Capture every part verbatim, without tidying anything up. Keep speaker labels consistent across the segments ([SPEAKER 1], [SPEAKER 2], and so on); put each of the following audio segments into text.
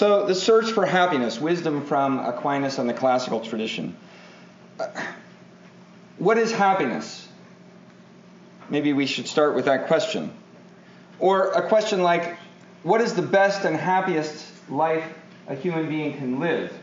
[SPEAKER 1] So the search for happiness, wisdom from Aquinas and the classical tradition. Uh, what is happiness? Maybe we should start with that question. Or a question like, what is the best and happiest life a human being can live?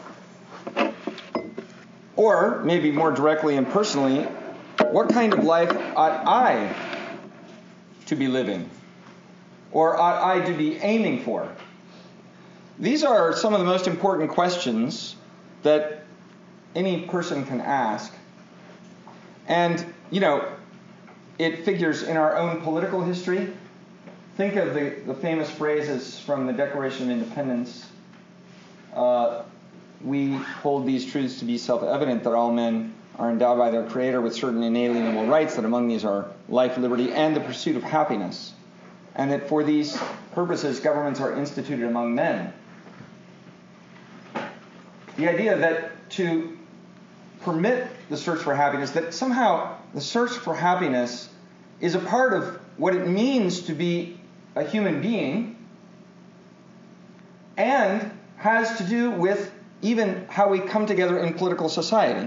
[SPEAKER 1] Or, maybe more directly and personally, what kind of life ought I to be living? Or ought I to be aiming for? These are some of the most important questions that any person can ask. And, you know, it figures in our own political history. Think of the, the famous phrases from the Declaration of Independence. Uh, we hold these truths to be self-evident, that all men are endowed by their Creator with certain inalienable rights, that among these are life, liberty, and the pursuit of happiness, and that for these purposes governments are instituted among men. The idea that to permit the search for happiness, that somehow the search for happiness is a part of what it means to be a human being, and has to do with even how we come together in political society,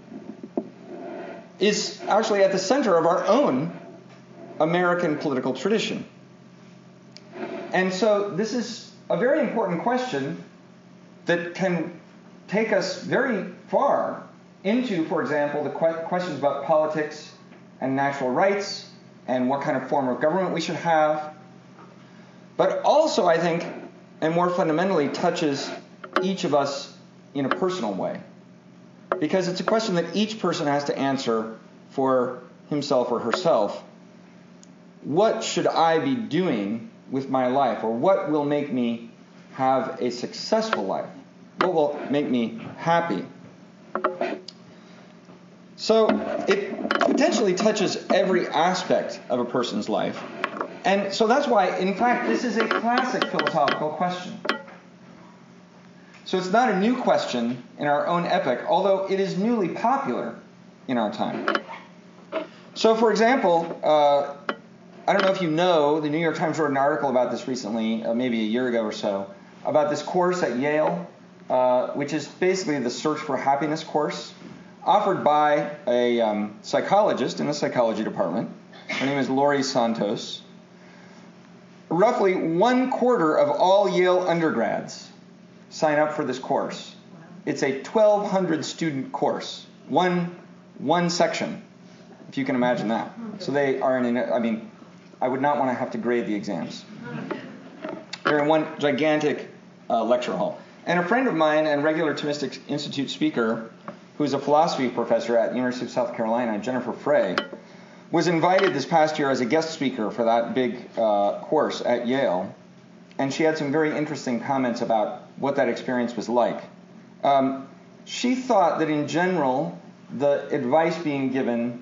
[SPEAKER 1] is actually at the center of our own American political tradition. And so this is a very important question that can take us very far into, for example, the que- questions about politics and natural rights and what kind of form of government we should have. But also, I think, and more fundamentally, touches each of us in a personal way. Because it's a question that each person has to answer for himself or herself. What should I be doing with my life? Or what will make me have a successful life? What will make me happy? So it potentially touches every aspect of a person's life. And so that's why, in fact, this is a classic philosophical question. So it's not a new question in our own epoch, although it is newly popular in our time. So, for example, uh, I don't know if you know, the New York Times wrote an article about this recently, uh, maybe a year ago or so, about this course at Yale, uh, which is basically the Search for Happiness course, offered by a um, psychologist in the psychology department. Her name is Laurie Santos. Roughly one quarter of all Yale undergrads sign up for this course. It's a twelve hundred student course, one one section, if you can imagine that. So they are in, I mean, I would not want to have to grade the exams. They're in one gigantic uh, lecture hall. And a friend of mine and regular Thomistic Institute speaker, who's a philosophy professor at the University of South Carolina, Jennifer Frey, was invited this past year as a guest speaker for that big uh, course at Yale. And she had some very interesting comments about what that experience was like. Um, she thought that in general, the advice being given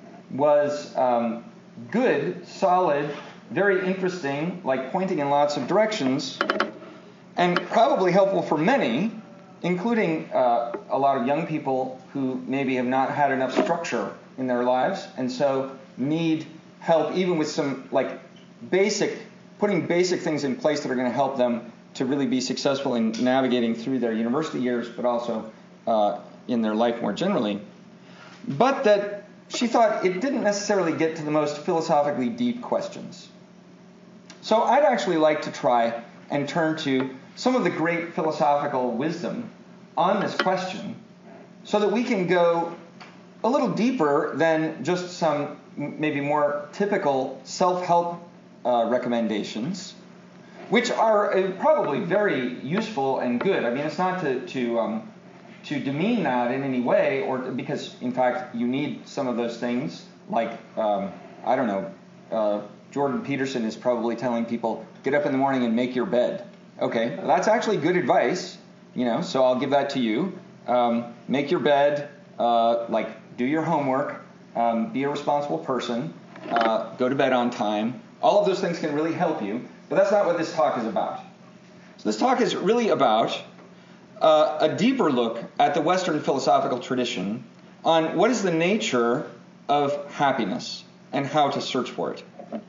[SPEAKER 1] was um, good, solid, very interesting, like pointing in lots of directions, and probably helpful for many, including uh, a lot of young people who maybe have not had enough structure in their lives, and so need help even with some like basic, putting basic things in place that are going to help them to really be successful in navigating through their university years, but also uh, in their life more generally. But that she thought it didn't necessarily get to the most philosophically deep questions. So I'd actually like to try and turn to some of the great philosophical wisdom on this question so that we can go a little deeper than just some maybe more typical self-help uh, recommendations, which are uh, probably very useful and good. I mean, it's not to to um, to demean that in any way, or to, because in fact you need some of those things. Like um, I don't know, uh, Jordan Peterson is probably telling people, get up in the morning and make your bed. Okay, that's actually good advice, you know. So I'll give that to you. Um, make your bed, uh, like do your homework, um, be a responsible person, uh, go to bed on time. All of those things can really help you. But that's not what this talk is about. So this talk is really about uh, a deeper look at the Western philosophical tradition on what is the nature of happiness and how to search for it.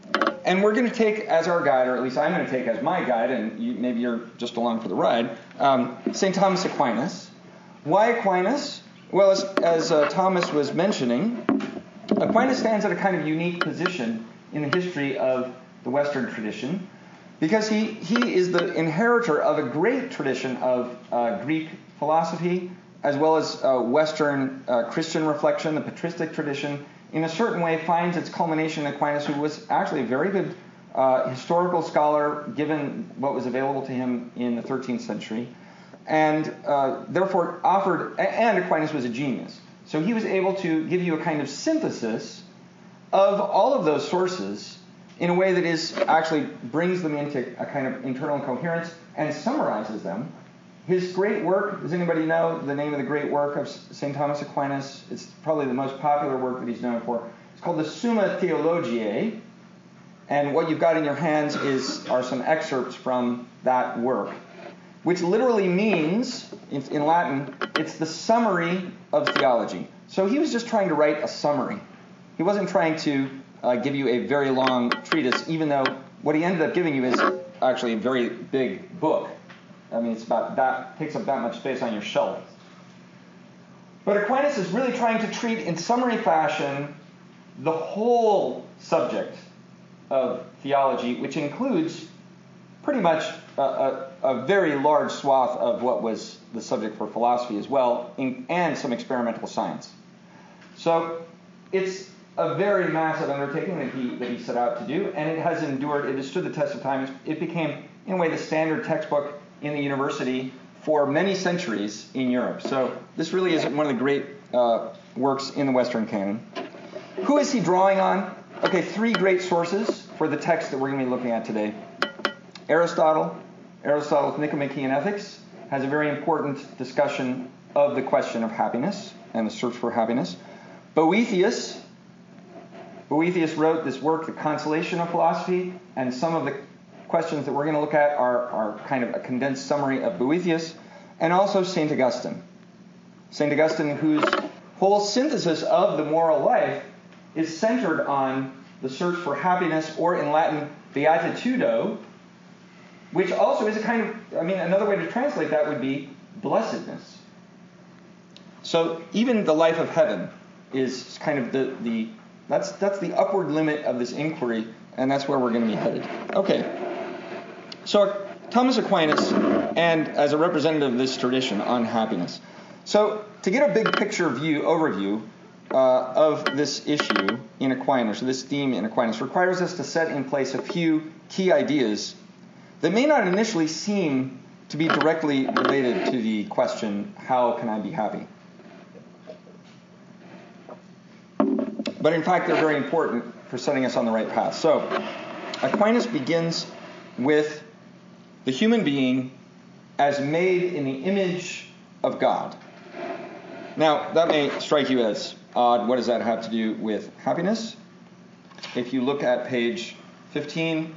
[SPEAKER 1] And we're going to take as our guide, or at least I'm going to take as my guide, and you, maybe you're just along for the ride, um, Saint Thomas Aquinas. Why Aquinas? Well, as, as uh, Thomas was mentioning, Aquinas stands at a kind of unique position in the history of the Western tradition, because he, he is the inheritor of a great tradition of uh, Greek philosophy, as well as uh, Western uh, Christian reflection. The patristic tradition, in a certain way, finds its culmination in Aquinas, who was actually a very good uh, historical scholar, given what was available to him in the thirteenth century, and uh, therefore offered, and Aquinas was a genius. So he was able to give you a kind of synthesis of all of those sources in a way that is actually brings them into a kind of internal coherence and summarizes them. His great work, does anybody know the name of the great work of Saint Thomas Aquinas? It's probably the most popular work that he's known for. It's called the Summa Theologiae, and what you've got in your hands is are some excerpts from that work, which literally means, in, in Latin, it's the summary of theology. So he was just trying to write a summary. He wasn't trying to uh, give you a very long treatise, even though what he ended up giving you is actually a very big book. I mean, it's about that takes up that much space on your shelf. But Aquinas is really trying to treat in summary fashion the whole subject of theology, which includes pretty much a, a, a very large swath of what was the subject for philosophy as well, in, and some experimental science. So it's a very massive undertaking that he that he set out to do, and it has endured, it has stood the test of time. It became, in a way, the standard textbook in the university for many centuries in Europe. So this really is one of the great uh, works in the Western canon. Who is he drawing on? Okay, three great sources for the text that we're going to be looking at today. Aristotle, Aristotle's Nicomachean Ethics, has a very important discussion of the question of happiness and the search for happiness. Boethius, Boethius wrote this work, The Consolation of Philosophy, and some of the questions that we're going to look at are, are kind of a condensed summary of Boethius, and also Saint Augustine. Saint Augustine, whose whole synthesis of the moral life is centered on the search for happiness, or in Latin, beatitudo, which also is a kind of, I mean, another way to translate that would be blessedness. So even the life of heaven is kind of the, the that's that's the upward limit of this inquiry, and that's where we're going to be headed. Okay. So Thomas Aquinas, and as a representative of this tradition on happiness. So to get a big picture view, overview uh, of this issue in Aquinas, or this theme in Aquinas, requires us to set in place a few key ideas that may not initially seem to be directly related to the question, how can I be happy? But in fact, they're very important for setting us on the right path. So Aquinas begins with the human being as made in the image of God. Now, that may strike you as odd. What does that have to do with happiness? If you look at page fifteen,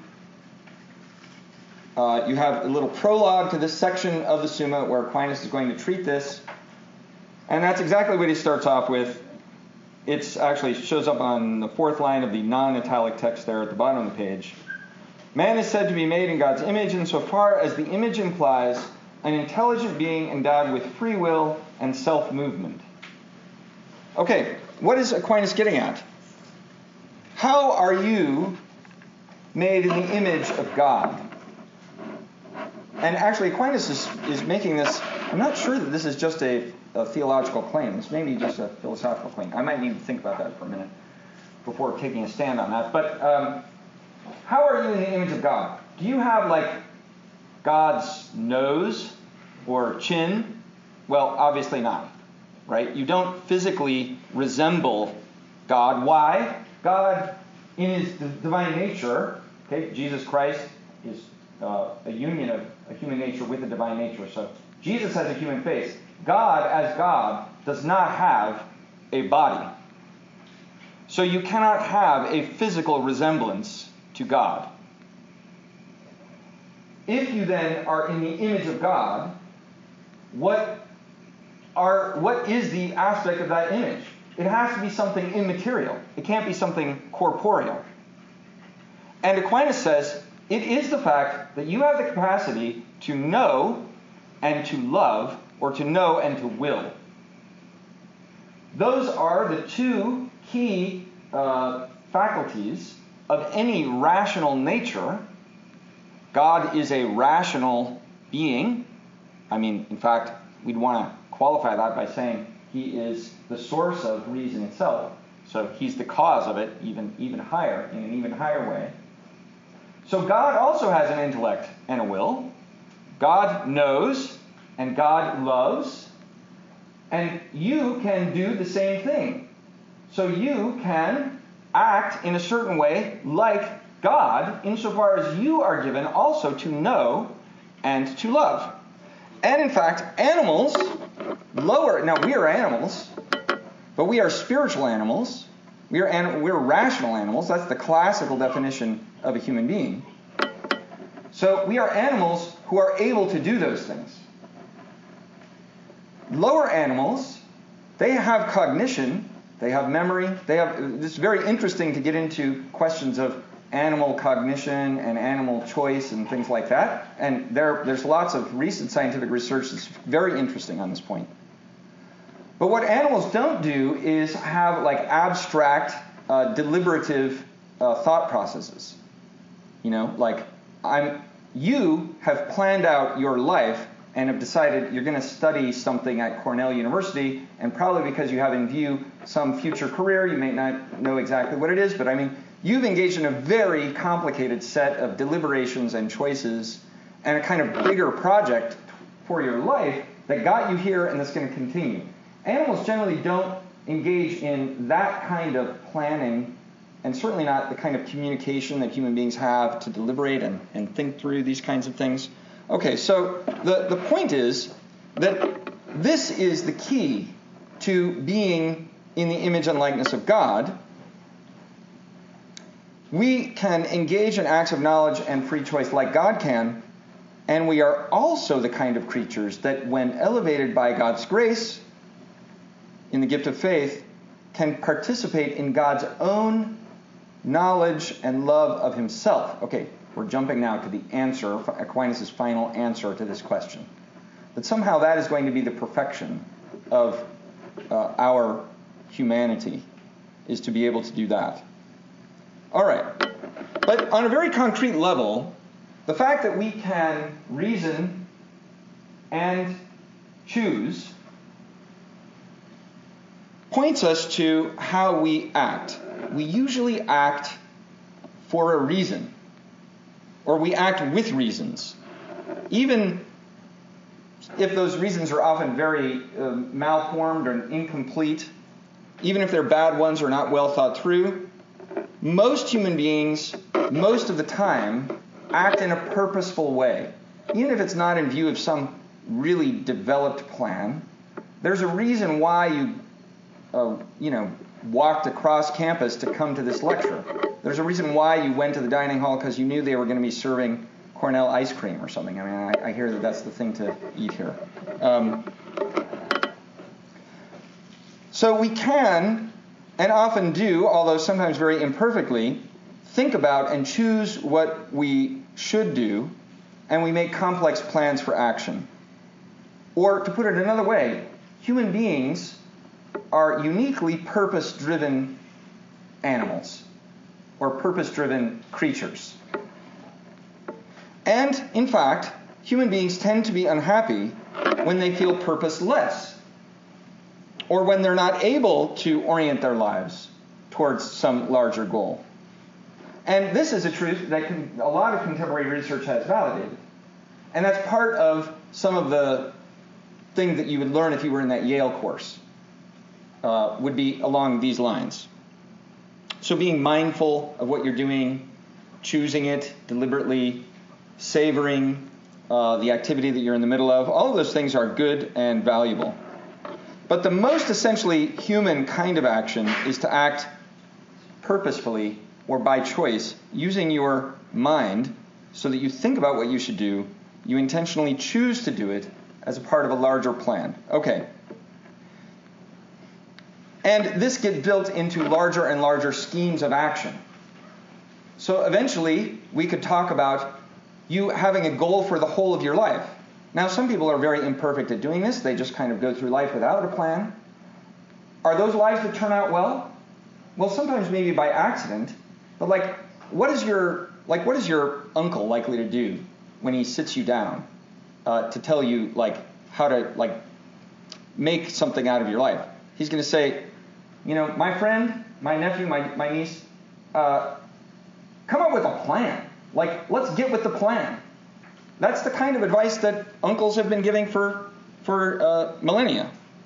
[SPEAKER 1] uh, you have a little prologue to this section of the Summa where Aquinas is going to treat this. And that's exactly what he starts off with. It actually shows up on the fourth line of the non-italic text there at the bottom of the page. Man is said to be made in God's image insofar as the image implies an intelligent being endowed with free will and self-movement. Okay, what is Aquinas getting at? How are you made in the image of God? And actually, Aquinas is, is making this, I'm not sure that this is just a, a theological claim. This may be just a philosophical claim. I might need to think about that for a minute before taking a stand on that. But um, how are you in the image of God? Do you have, like, God's nose or chin? Well, obviously not, right? You don't physically resemble God. Why? God, in his divine nature, okay, Jesus Christ is uh, a union of a human nature with a divine nature. So Jesus has a human face. God, as God, does not have a body. So you cannot have a physical resemblance to God. If you then are in the image of God, what are what is the aspect of that image? It has to be something immaterial. It can't be something corporeal. And Aquinas says, it is the fact that you have the capacity to know and to love, or to know and to will. Those are the two key uh, faculties of any rational nature. God is a rational being. I mean, in fact, we'd want to qualify that by saying he is the source of reason itself. So he's the cause of it, even, even higher, in an even higher way. So God also has an intellect and a will. God knows and God loves. And you can do the same thing. So you can act in a certain way like God, insofar as you are given also to know and to love. And in fact, animals, lower, now we are animals, but we are spiritual animals. We are anim- we're rational animals. That's the classical definition of a human being. So we are animals who are able to do those things. Lower animals, they have cognition, they have memory, they have, it's very interesting to get into questions of animal cognition and animal choice and things like that. And there, there's lots of recent scientific research that's very interesting on this point. But what animals don't do is have like abstract, uh, deliberative uh, thought processes. You know, like I'm, you have planned out your life and have decided you're going to study something at Cornell University, and probably because you have in view some future career, you may not know exactly what it is, but I mean, you've engaged in a very complicated set of deliberations and choices and a kind of bigger project for your life that got you here and that's going to continue. Animals generally don't engage in that kind of planning, and certainly not the kind of communication that human beings have to deliberate and, and think through these kinds of things. Okay, so the, the point is that this is the key to being in the image and likeness of God. We can engage in acts of knowledge and free choice like God can, and we are also the kind of creatures that, when elevated by God's grace in the gift of faith, can participate in God's own knowledge and love of himself. Okay, we're jumping now to the answer, Aquinas' final answer to this question. That somehow that is going to be the perfection of uh, our humanity, is to be able to do that. All right. But on a very concrete level, the fact that we can reason and choose points us to how we act. We usually act for a reason, or we act with reasons, even if those reasons are often very uh, malformed or incomplete, even if they're bad ones or not well thought through. Most human beings, most of the time, act in a purposeful way. Even if it's not in view of some really developed plan, there's a reason why you, uh, you know, walked across campus to come to this lecture. There's a reason why you went to the dining hall, because you knew they were going to be serving Cornell ice cream or something. I mean, I, I hear that that's the thing to eat here. Um, so we can, and often do, although sometimes very imperfectly, think about and choose what we should do, and we make complex plans for action. Or, to put it another way, human beings are uniquely purpose-driven animals, or purpose-driven creatures. And, in fact, human beings tend to be unhappy when they feel purposeless, or when they're not able to orient their lives towards some larger goal. And this is a truth that can, a lot of contemporary research has validated. And that's part of some of the things that you would learn if you were in that Yale course, uh, would be along these lines. So being mindful of what you're doing, choosing it deliberately, savoring uh, the activity that you're in the middle of, all of those things are good and valuable. But the most essentially human kind of action is to act purposefully or by choice, using your mind so that you think about what you should do, you intentionally choose to do it as a part of a larger plan. Okay. And this gets built into larger and larger schemes of action. So eventually, we could talk about you having a goal for the whole of your life. Now, some people are very imperfect at doing this. They just kind of go through life without a plan. Are those lives that turn out well? Well, sometimes maybe by accident. But like, what is your like what is your uncle likely to do when he sits you down uh, to tell you like how to like make something out of your life? He's going to say, you know, my friend, my nephew, my my niece, uh, come up with a plan. Like, let's get with the plan. That's the kind of advice that uncles have been giving for for uh, millennia.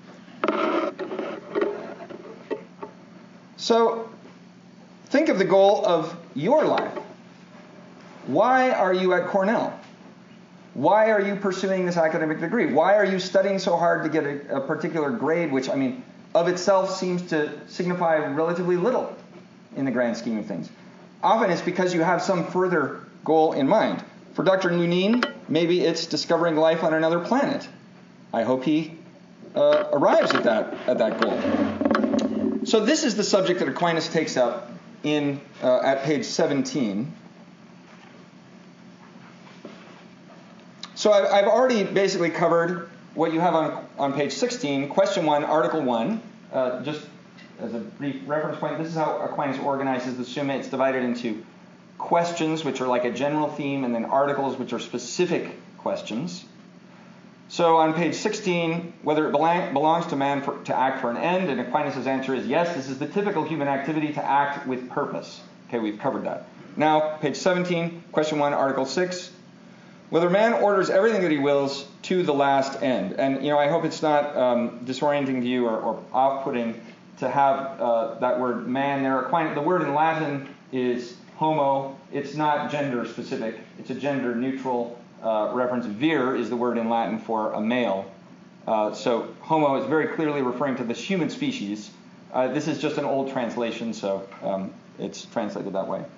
[SPEAKER 1] So, think of the goal of your life. Why are you at Cornell? Why are you pursuing this academic degree? Why are you studying so hard to get a, a particular grade, which, I mean, of itself seems to signify relatively little in the grand scheme of things? Often it's because you have some further goal in mind. For Doctor Lunin, maybe it's discovering life on another planet. I hope he uh, arrives at that at that goal. So this is the subject that Aquinas takes up in uh, at page seventeen. So I've, I've already basically covered what you have on on page sixteen, question one, article one. Uh, just as a brief reference point, this is how Aquinas organizes the Summa. It's divided into questions, which are like a general theme, and then articles, which are specific questions. So on page sixteen, whether it belang- belongs to man for, to act for an end, and Aquinas' answer is yes, this is the typical human activity to act with purpose. Okay, we've covered that. Now, page seventeen, question one, article six, whether man orders everything that he wills to the last end. And, you know, I hope it's not um, disorienting to you or, or off-putting to have uh, that word man there. Aquinas, the word in Latin is homo. It's not gender specific. It's a gender neutral uh, reference. Vir is the word in Latin for a male. Uh, so homo is very clearly referring to the human species. Uh, this is just an old translation, so um, it's translated that way.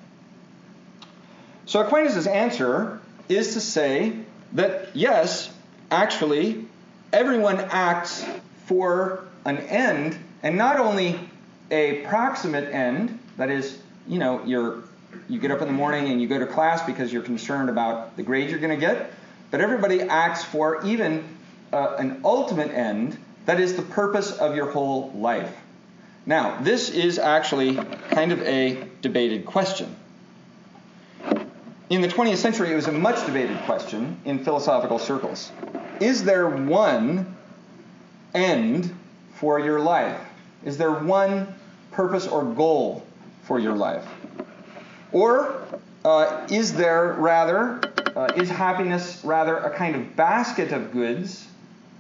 [SPEAKER 1] So Aquinas' answer is to say that yes, actually, everyone acts for an end, and not only a proximate end, that is, you know, you're You get up in the morning and you go to class because you're concerned about the grade you're going to get. But everybody acts for even uh, an ultimate end, that is the purpose of your whole life. Now, this is actually kind of a debated question. In the twentieth century, it was a much debated question in philosophical circles. Is there one end for your life? Is there one purpose or goal for your life? Or uh, is there rather, uh, is happiness rather a kind of basket of goods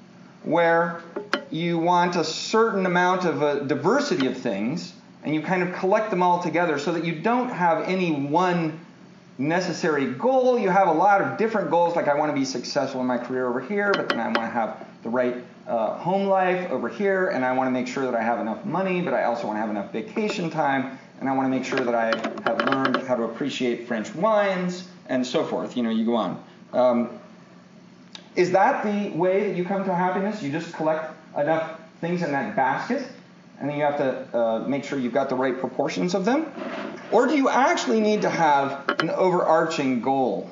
[SPEAKER 1] where you want a certain amount of a diversity of things and you kind of collect them all together so that you don't have any one necessary goal? You have a lot of different goals, like I want to be successful in my career over here, but then I want to have the right uh, home life over here, and I want to make sure that I have enough money, but I also want to have enough vacation time, and I want to make sure that I have learned how to appreciate French wines, and so forth. You know, you go on. Um, is that the way that you come to happiness? You just collect enough things in that basket, and then you have to uh, make sure you've got the right proportions of them? Or do you actually need to have an overarching goal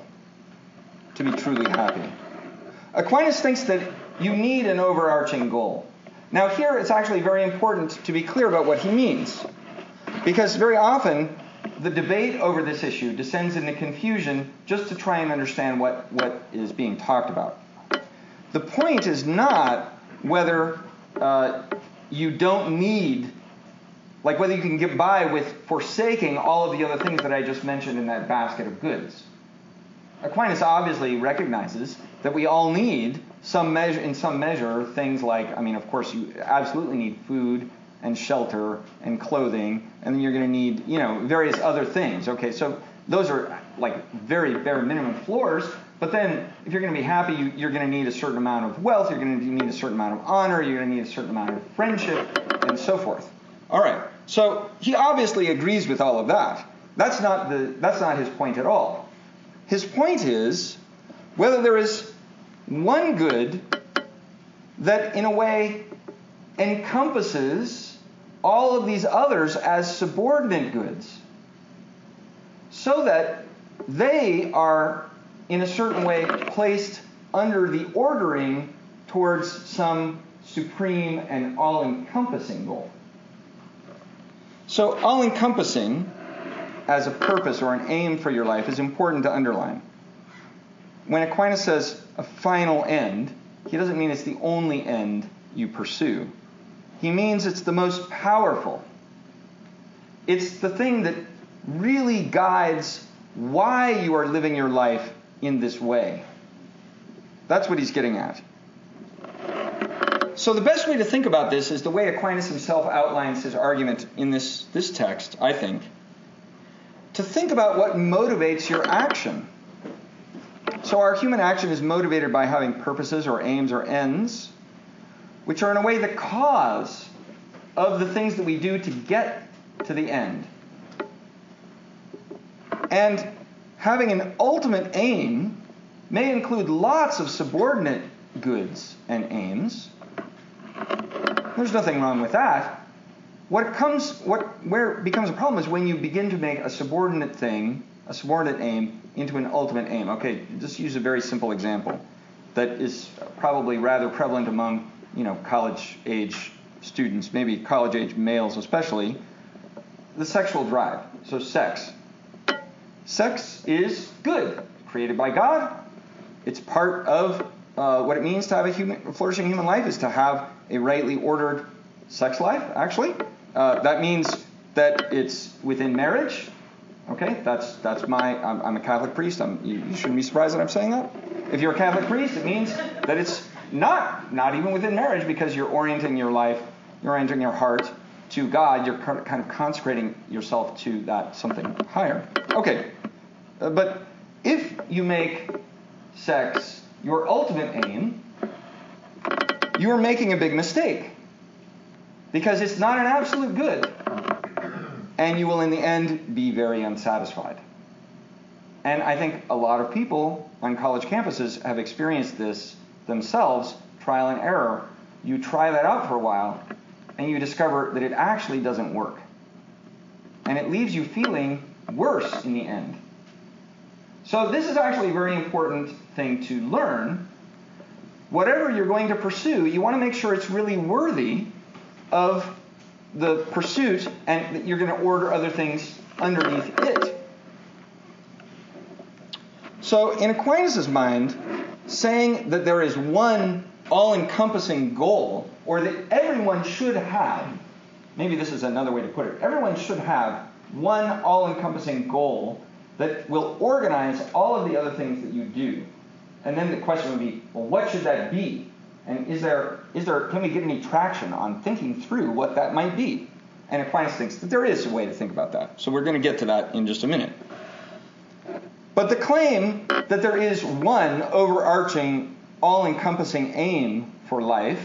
[SPEAKER 1] to be truly happy? Aquinas thinks that you need an overarching goal. Now here it's actually very important to be clear about what he means, because very often the debate over this issue descends into confusion just to try and understand what, what is being talked about. The point is not whether uh, you don't need, like whether you can get by with forsaking all of the other things that I just mentioned in that basket of goods. Aquinas obviously recognizes that we all need some measure, in some measure, things like, I mean, of course, you absolutely need food and shelter and clothing, and then you're going to need, you know, various other things. Okay, so those are like very bare minimum floors. But then, if you're going to be happy, you, you're going to need a certain amount of wealth, you're going to need a certain amount of honor, you're going to need a certain amount of friendship, and so forth. All right. So he obviously agrees with all of that. That's not the. That's not his point at all. His point is whether there is one good that, in a way, encompasses all of these others as subordinate goods. so that they are, in a certain way, placed under the ordering towards some supreme and all-encompassing goal. So all-encompassing as a purpose or an aim for your life is important to underline. When Aquinas says a final end, he doesn't mean it's the only end you pursue. He means it's the most powerful. It's the thing that really guides why you are living your life in this way. That's what he's getting at. So the best way to think about this is the way Aquinas himself outlines his argument in this, this text, I think. To think about what motivates your action. So our human action is motivated by having purposes or aims or ends, which are in a way the cause of the things that we do to get to the end. And having an ultimate aim may include lots of subordinate goods and aims. There's nothing wrong with that. What comes, what, where it becomes a problem is when you begin to make a subordinate thing, a subordinate aim, into an ultimate aim. Okay, just use a very simple example that is probably rather prevalent among, you know, college-age students, maybe college-age males especially. The sexual drive. So sex. Sex is good, created by God. It's part of uh, what it means to have a human, flourishing human life is to have a rightly ordered sex life, actually. Uh, that means that it's within marriage. Okay, that's that's my, I'm, I'm a Catholic priest. I'm, you, you shouldn't be surprised that I'm saying that. If you're a Catholic priest, it means that it's not, not even within marriage because you're orienting your life, you're orienting your heart to God. You're kind of consecrating yourself to that something higher. Okay, uh, but if you make sex your ultimate aim, you are making a big mistake because it's not an absolute good. And you will, in the end, be very unsatisfied. And I think a lot of people on college campuses have experienced this themselves, trial and error. You try that out for a while, and you discover that it actually doesn't work. And it leaves you feeling worse in the end. So this is actually a very important thing to learn. Whatever you're going to pursue, you want to make sure it's really worthy of the pursuit, and that you're going to order other things underneath it. So in Aquinas' mind, saying that there is one all-encompassing goal, or that everyone should have, maybe this is another way to put it, everyone should have one all-encompassing goal that will organize all of the other things that you do. And then the question would be, well, what should that be? And is there, is there, can we get any traction on thinking through what that might be? And Aquinas thinks that there is a way to think about that. So we're going to get to that in just a minute. But the claim that there is one overarching, all-encompassing aim for life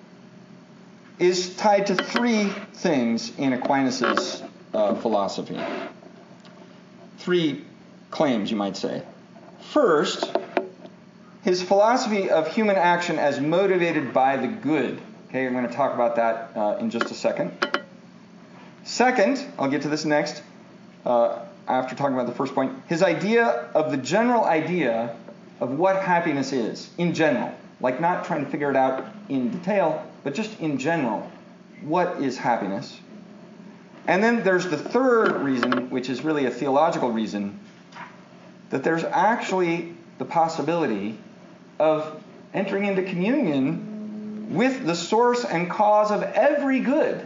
[SPEAKER 1] is tied to three things in Aquinas' uh, philosophy. Three claims, you might say. First, his philosophy of human action as motivated by the good. Okay, I'm going to talk about that uh, in just a second. Second, I'll get to this next, uh, after talking about the first point, his idea of the general idea of what happiness is, in general. Like not trying to figure it out in detail, but just in general. What is happiness? And then there's the third reason, which is really a theological reason, that there's actually the possibility of entering into communion with the source and cause of every good,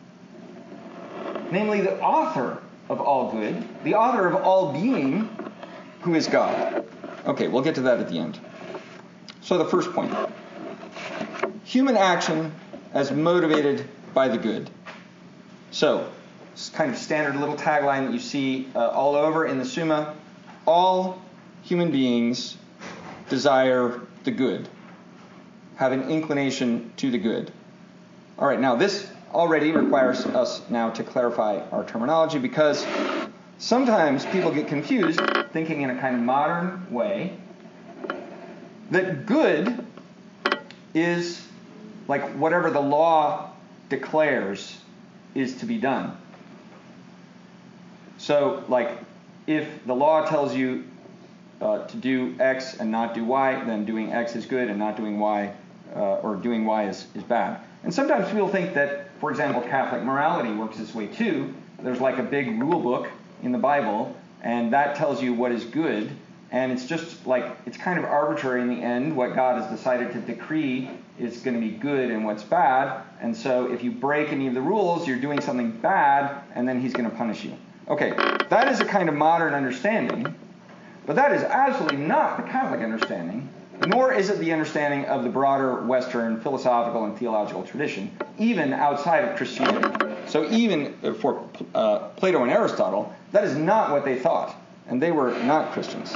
[SPEAKER 1] namely the author of all good, the author of all being, who is God. Okay, we'll get to that at the end. So the first point, human action as motivated by the good. So, it's kind of standard little tagline that you see uh, all over in the Summa. All human beings desire the good, have an inclination to the good. All right, now this already requires us now to clarify our terminology because sometimes people get confused, thinking in a kind of modern way, that good is like whatever the law declares is to be done. So, like, if the law tells you uh, to do X and not do Y, then doing X is good and not doing Y, uh, or doing Y is, is bad. And sometimes people think that, for example, Catholic morality works this way too. There's like a big rule book in the Bible, and that tells you what is good, and it's just like, it's kind of arbitrary in the end. What God has decided to decree is going to be good and what's bad, and so if you break any of the rules, you're doing something bad, and then he's going to punish you. Okay, that is a kind of modern understanding, but that is absolutely not the Catholic understanding, nor is it the understanding of the broader Western philosophical and theological tradition, even outside of Christianity. So even for uh, Plato and Aristotle, that is not what they thought, and they were not Christians.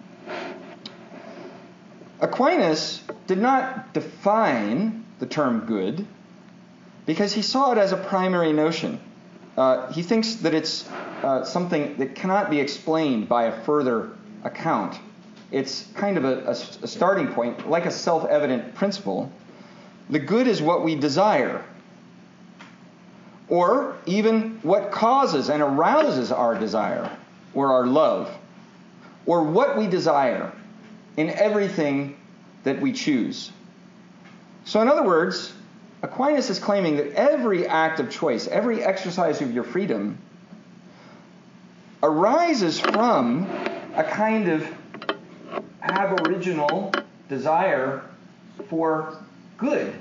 [SPEAKER 1] Aquinas did not define the term good because he saw it as a primary notion. Uh, he thinks that it's uh, something that cannot be explained by a further account. It's kind of a, a, a starting point, like a self-evident principle. The good is what we desire, or even what causes and arouses our desire, or our love, or what we desire in everything that we choose. So in other words, Aquinas is claiming that every act of choice, every exercise of your freedom, arises from a kind of aboriginal desire for good.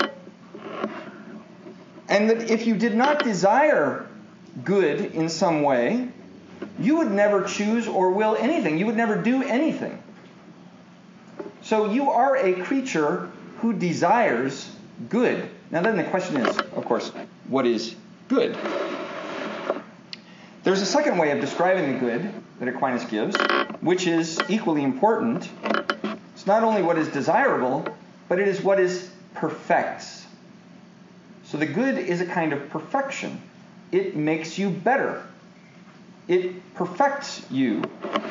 [SPEAKER 1] And that if you did not desire good in some way, you would never choose or will anything. You would never do anything. So you are a creature who desires good. Now then the question is, of course, what is good? There's a second way of describing the good that Aquinas gives, which is equally important. It's not only what is desirable, but it is what is perfects. So the good is a kind of perfection. It makes you better. It perfects you.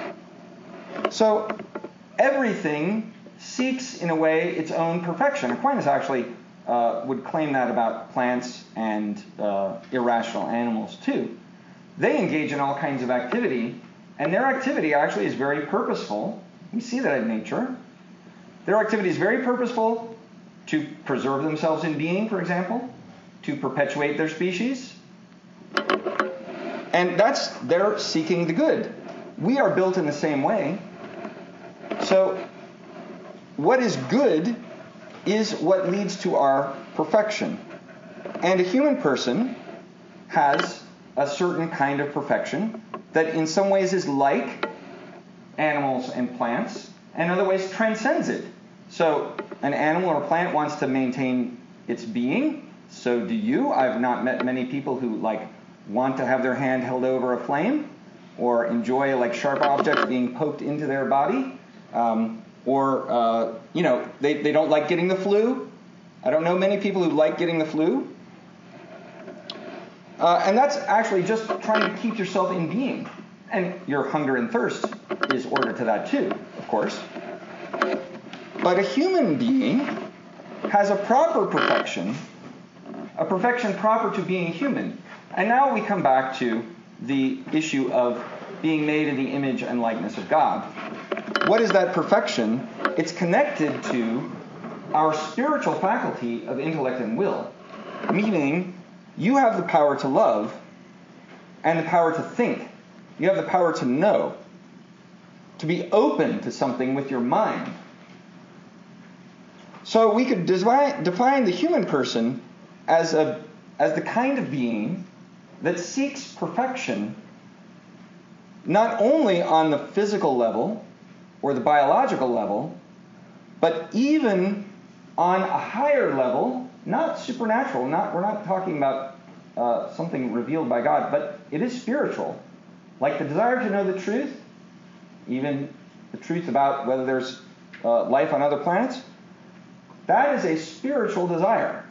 [SPEAKER 1] So everything seeks, in a way, its own perfection. Aquinas actually uh, would claim that about plants and uh, irrational animals too. They engage in all kinds of activity, and their activity actually is very purposeful. We see that in nature. Their activity is very purposeful to preserve themselves in being, for example, to perpetuate their species. And that's, they're seeking the good. We are built in the same way. So what is good is what leads to our perfection. And a human person has a certain kind of perfection that in some ways is like animals and plants, and in other ways transcends it. So an animal or plant wants to maintain its being. So do you. I've not met many people who like want to have their hand held over a flame, or enjoy like sharp objects being poked into their body, um, or uh, you know they, they don't like getting the flu. I don't know many people who like getting the flu. Uh, and that's actually just trying to keep yourself in being. And your hunger and thirst is ordered to that too, of course. But a human being has a proper perfection, a perfection proper to being human. And now we come back to the issue of being made in the image and likeness of God. What is that perfection? It's connected to our spiritual faculty of intellect and will, meaning you have the power to love and the power to think. You have the power to know, to be open to something with your mind. So we could design, define the human person as a as the kind of being that seeks perfection not only on the physical level or the biological level, but even on a higher level, not supernatural. Not we're not talking about uh, something revealed by God, but it is spiritual. Like the desire to know the truth, even the truth about whether there's uh, life on other planets, that is a spiritual desire.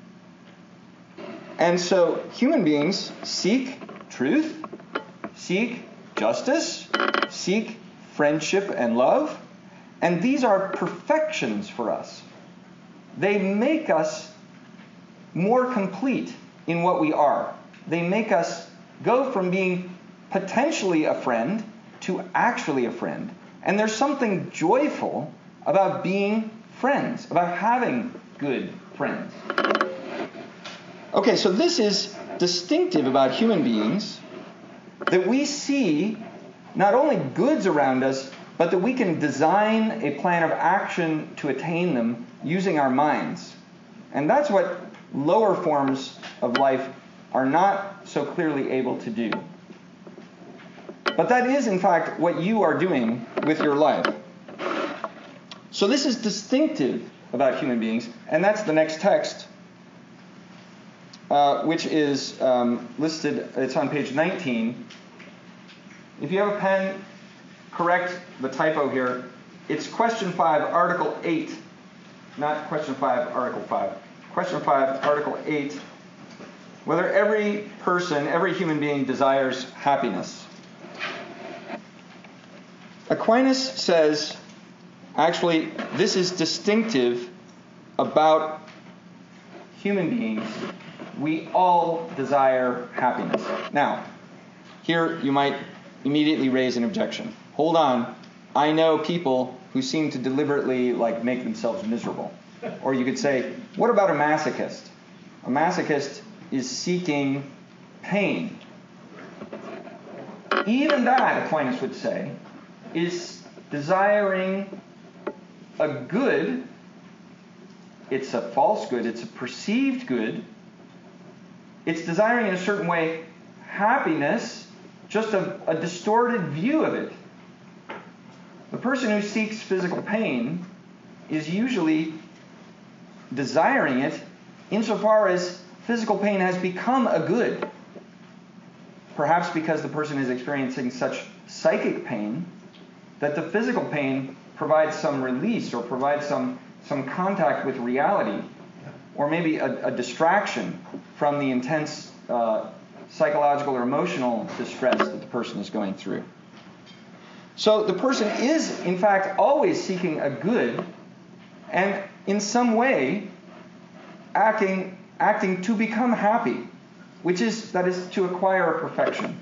[SPEAKER 1] And so human beings seek truth, seek justice, seek friendship and love, and these are perfections for us. They make us more complete in what we are. They make us go from being potentially a friend to actually a friend. And there's something joyful about being friends, about having good friends. Okay, so this is distinctive about human beings, that we see not only goods around us, but that we can design a plan of action to attain them using our minds. And that's what lower forms of life are not so clearly able to do. But that is, in fact, what you are doing with your life. So this is distinctive about human beings, and that's the next text, uh, which is um, listed, it's on page nineteen. If you have a pen, correct the typo here. It's question five, article eight, not question five, article five. Question five, article eight, whether every person, every human being desires happiness. Aquinas says, actually, this is distinctive about human beings. We all desire happiness. Now, here you might immediately raise an objection. Hold on. I know people who seem to deliberately like make themselves miserable. Or you could say, what about a masochist? A masochist is seeking pain. Even that, Aquinas would say, is desiring a good. It's a false good. It's a perceived good. It's desiring in a certain way happiness, just a, a distorted view of it. The person who seeks physical pain is usually desiring it insofar as physical pain has become a good. Perhaps because the person is experiencing such psychic pain that the physical pain provides some release or provides some, some contact with reality, or maybe a, a distraction from the intense uh, psychological or emotional distress that the person is going through. So the person is, in fact, always seeking a good, and in some way acting acting to become happy, which is, that is, to acquire a perfection.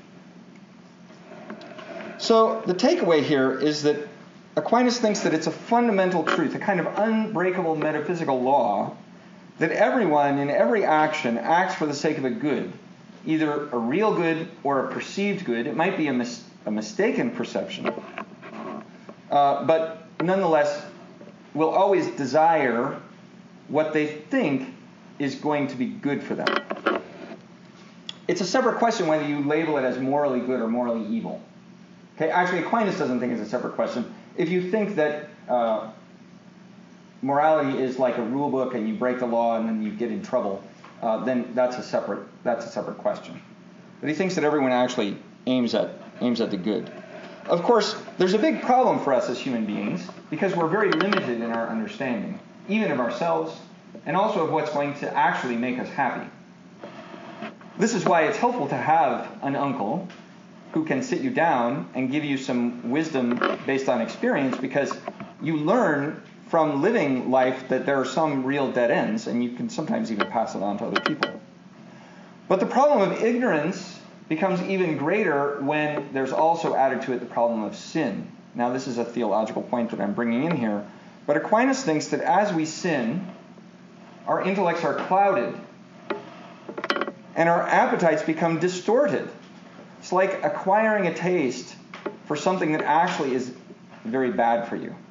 [SPEAKER 1] So the takeaway here is that Aquinas thinks that it's a fundamental truth, a kind of unbreakable metaphysical law, that everyone in every action acts for the sake of a good, either a real good or a perceived good. It might be a, mis- a mistaken perception, uh, but nonetheless will always desire what they think is going to be good for them. It's a separate question whether you label it as morally good or morally evil. Okay, actually, Aquinas doesn't think it's a separate question. If you think that uh, morality is like a rule book and you break the law and then you get in trouble, uh, then that's a separate that's a separate question. But he thinks that everyone actually aims at aims at the good. Of course, there's a big problem for us as human beings because we're very limited in our understanding, even of ourselves, and also of what's going to actually make us happy. This is why it's helpful to have an uncle who can sit you down and give you some wisdom based on experience, because you learn from living life that there are some real dead ends, and you can sometimes even pass it on to other people. But the problem of ignorance becomes even greater when there's also added to it the problem of sin. Now, this is a theological point that I'm bringing in here, but Aquinas thinks that as we sin, our intellects are clouded, and our appetites become distorted. It's like acquiring a taste for something that actually is very bad for you.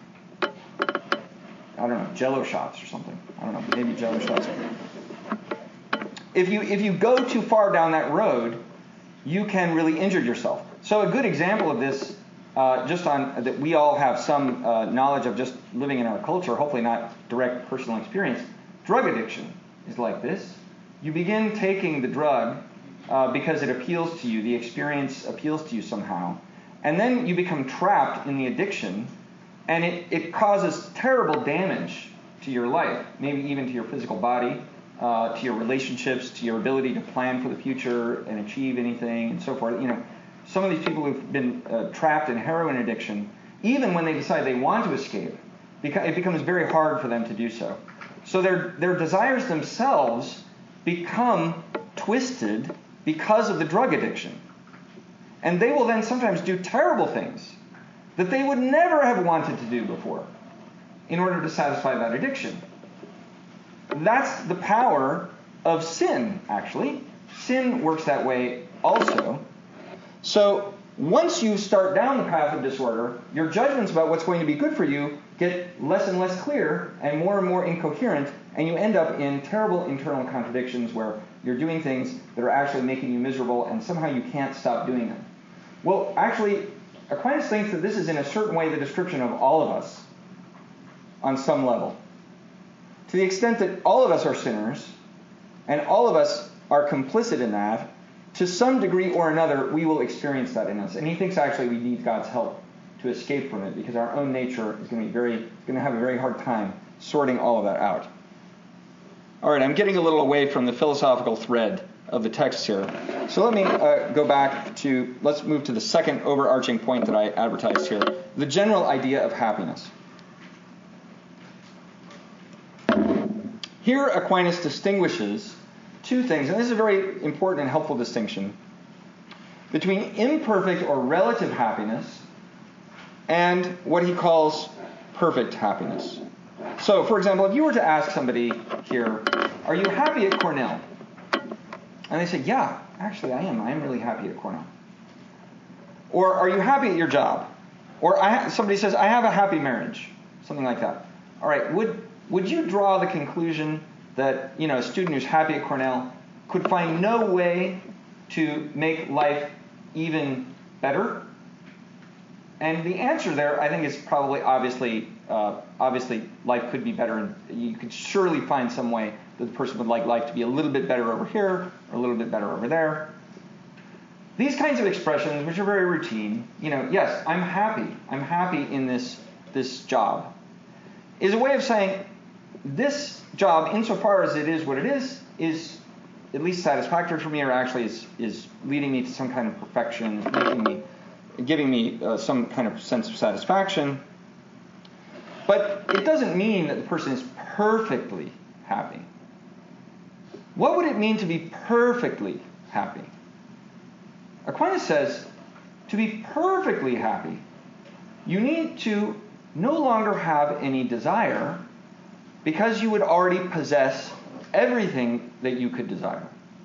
[SPEAKER 1] I don't know, Jell-O shots or something. I don't know, maybe Jell-O shots. If you if you go too far down that road, you can really injure yourself. So a good example of this, uh, just on that we all have some uh, knowledge of just living in our culture, hopefully not direct personal experience. Drug addiction is like this. You begin taking the drug uh, because it appeals to you, the experience appeals to you somehow, and then you become trapped in the addiction, and it, it causes terrible damage to your life, maybe even to your physical body, uh, to your relationships, to your ability to plan for the future and achieve anything, and so forth. You know, some of these people who've been uh, trapped in heroin addiction, even when they decide they want to escape, it becomes very hard for them to do so. So their their desires themselves become twisted because of the drug addiction. And they will then sometimes do terrible things that they would never have wanted to do before in order to satisfy that addiction. That's the power of sin, actually. Sin works that way also. So once you start down the path of disorder, your judgments about what's going to be good for you get less and less clear and more and more incoherent, and you end up in terrible internal contradictions where you're doing things that are actually making you miserable, and somehow you can't stop doing them. Well, actually, Aquinas thinks that this is in a certain way the description of all of us on some level. To the extent that all of us are sinners, and all of us are complicit in that, to some degree or another, we will experience that in us. And he thinks actually we need God's help to escape from it, because our own nature is going to be very, going to have a very hard time sorting all of that out. All right, I'm getting a little away from the philosophical thread of the text here. So let me uh, go back to, let's move to the second overarching point that I advertised here, the general idea of happiness. Here Aquinas distinguishes two things, and this is a very important and helpful distinction, between imperfect or relative happiness and what he calls perfect happiness. So, for example, if you were to ask somebody here, are you happy at Cornell? And they say, yeah, actually I am. I am really happy at Cornell. Or are you happy at your job? Or I ha- somebody says, I have a happy marriage. Something like that. All right, would would you draw the conclusion that, you know, a student who's happy at Cornell could find no way to make life even better? And the answer there, I think, is probably obviously, uh, obviously life could be better, and you could surely find some way that the person would like life to be a little bit better over here, or a little bit better over there. These kinds of expressions, which are very routine, you know, yes, I'm happy, I'm happy in this this job, is a way of saying this job, insofar as it is what it is, is at least satisfactory for me, or actually is is leading me to some kind of perfection, is making me, giving me uh, some kind of sense of satisfaction. But it doesn't mean that the person is perfectly happy. What would it mean to be perfectly happy? Aquinas says, to be perfectly happy, you need to no longer have any desire, because you would already possess everything that you could desire.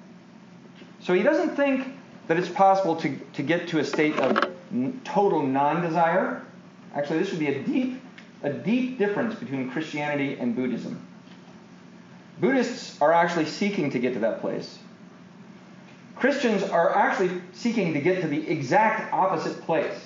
[SPEAKER 1] So he doesn't think that it's possible to, to get to a state of n- total non-desire. Actually, this would be a deep, a deep difference between Christianity and Buddhism. Buddhists are actually seeking to get to that place. Christians are actually seeking to get to the exact opposite place.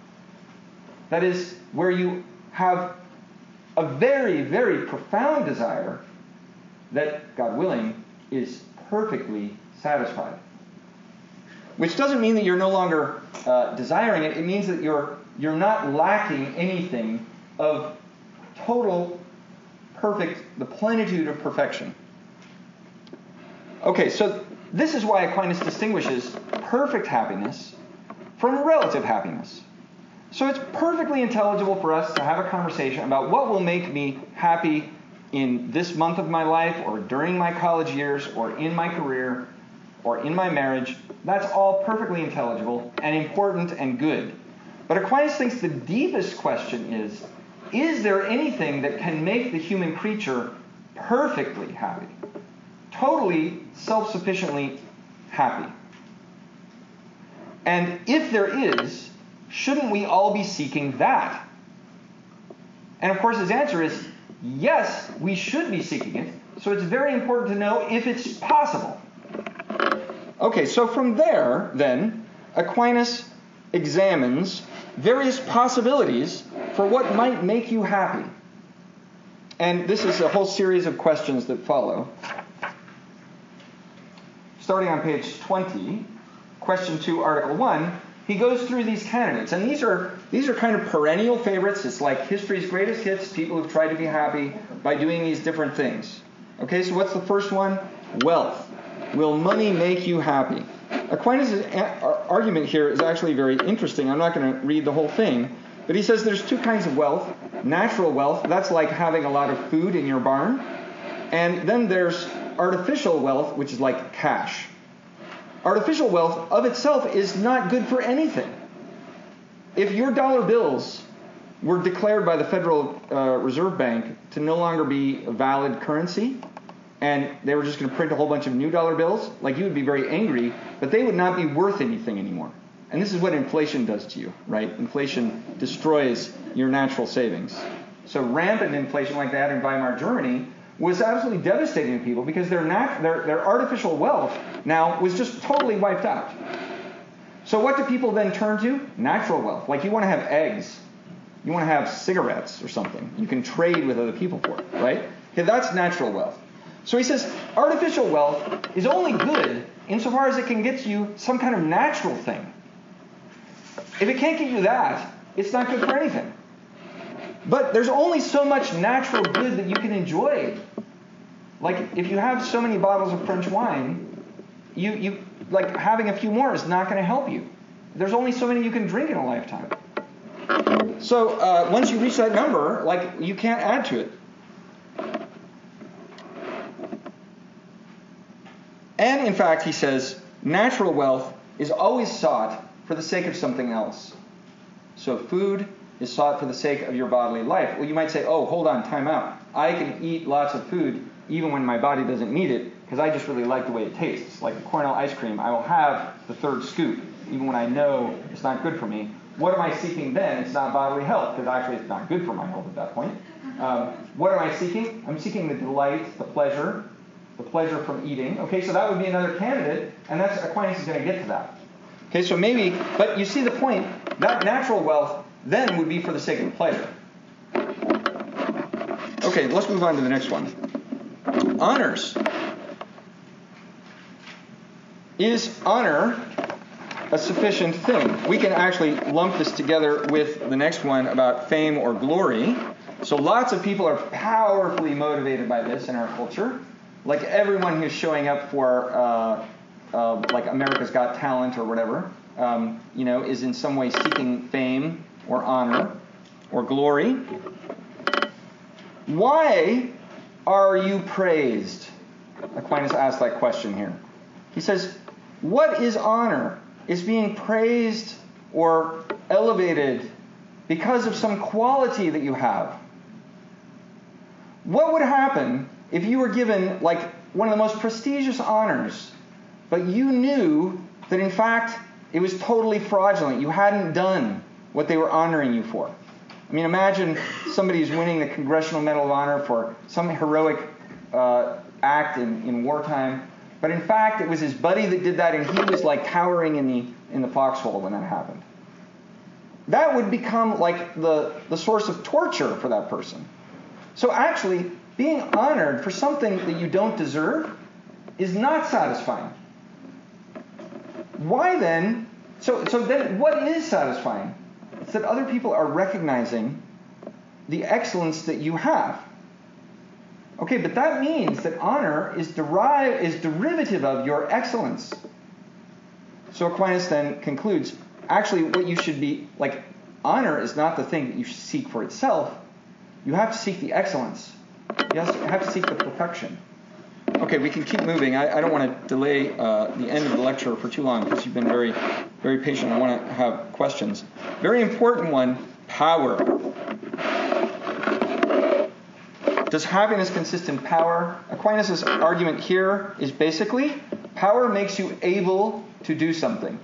[SPEAKER 1] That is, where you have a very, very profound desire that, God willing, is perfectly satisfied. Which doesn't mean that you're no longer uh, desiring it. It means that you're you're not lacking anything of total, perfect, the plenitude of perfection. Okay, so this is why Aquinas distinguishes perfect happiness from relative happiness. So it's perfectly intelligible for us to have a conversation about what will make me happy in this month of my life, or during my college years, or in my career, or in my marriage. That's all perfectly intelligible and important and good. But Aquinas thinks the deepest question is, is there anything that can make the human creature perfectly happy? Totally self-sufficiently happy? And if there is, shouldn't we all be seeking that? And of course his answer is, yes, we should be seeking it. So it's very important to know if it's possible. Okay, so from there, then, Aquinas examines various possibilities for what might make you happy. And this is a whole series of questions that follow. Starting on page twenty, question two, article one, he goes through these candidates. And these are these are kind of perennial favorites. It's like history's greatest hits, people who've tried to be happy by doing these different things. Okay, so what's the first one? Wealth. Will money make you happy? Aquinas' argument here is actually very interesting. I'm not going to read the whole thing, but he says there's two kinds of wealth. Natural wealth, that's like having a lot of food in your barn. And then there's artificial wealth, which is like cash. artificial wealth of itself is not good for anything. If your dollar bills were declared by the Federal uh, Reserve Bank to no longer be a valid currency, and they were just going to print a whole bunch of new dollar bills, like, you would be very angry, but they would not be worth anything anymore. And this is what inflation does to you, right? Inflation destroys your natural savings. So rampant inflation like they had in Weimar Germany was absolutely devastating to people because their, nat- their, their artificial wealth now was just totally wiped out. So what do people then turn to? Natural wealth. Like, you want to have eggs. You want to have cigarettes or something. You can trade with other people for it, right? Okay, that's natural wealth. So he says artificial wealth is only good insofar as it can get you some kind of natural thing. If it can't get you that, it's not good for anything. But there's only so much natural good that you can enjoy. Like, if you have so many bottles of French wine, you, you like having a few more is not going to help you. There's only so many you can drink in a lifetime. So uh, once you reach that number, like, you can't add to it. And in fact, he says, natural wealth is always sought for the sake of something else. So food is sought for the sake of your bodily life. Well, you might say, oh, hold on, time out. I can eat lots of food even when my body doesn't need it because I just really like the way it tastes. Like Cornell ice cream, I will have the third scoop even when I know it's not good for me. What am I seeking then? It's not bodily health, because actually it's not good for my health at that point. Um, what am I seeking? I'm seeking the delight, the pleasure, the pleasure from eating. Okay, so that would be another candidate, and that's Aquinas is going to get to that. Okay, so maybe, but you see the point, that natural wealth then would be for the sake of pleasure. Okay, let's move on to the next one. Honors. Is honor a sufficient thing? We can actually lump this together with the next one about fame or glory. So lots of people are powerfully motivated by this in our culture. Like everyone who's showing up for uh, uh, like America's Got Talent or whatever, um, you know, is in some way seeking fame or honor or glory. Why are you praised? Aquinas asked that question here. He says, what is honor? Is being praised or elevated because of some quality that you have. What would happen if you were given like one of the most prestigious honors, but you knew that in fact it was totally fraudulent? You hadn't done what they were honoring you for. I mean, imagine somebody who's winning the Congressional Medal of Honor for some heroic uh, act in, in wartime. But in fact, it was his buddy that did that, and he was like cowering in the in the foxhole when that happened. That would become like the, the source of torture for that person. So actually, being honored for something that you don't deserve is not satisfying. Why then? So, so then what is satisfying? It's that other people are recognizing the excellence that you have. Okay, but that means that honor is derive is derivative of your excellence. So Aquinas then concludes, actually what you should be, like, honor is not the thing that you should seek for itself. You have to seek the excellence. You have to seek the perfection. Okay, we can keep moving. I, I don't want to delay uh, the end of the lecture for too long because you've been very, very patient. I want to have questions. Very important one, power. Does happiness consist in power? Aquinas' argument here is basically, power makes you able to do something.